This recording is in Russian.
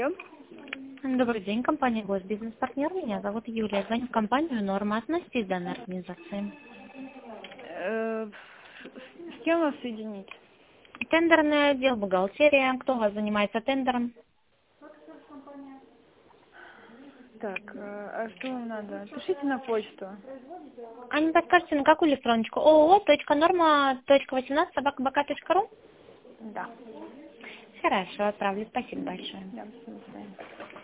Добрый день, компания Госбизнес-партнер. Меня зовут Юлия. Звоню в компанию «Норма». Относитесь к данной организации. С кем вас соединить? Тендерный отдел, бухгалтерия. Кто у вас занимается тендером? Так, а что вам надо? Пишите на почту. А не подскажете, на какую электроночку? ooo.norma.18@bk.ru. Да. Хорошо, отправлю. Спасибо большое. Да, до свидания.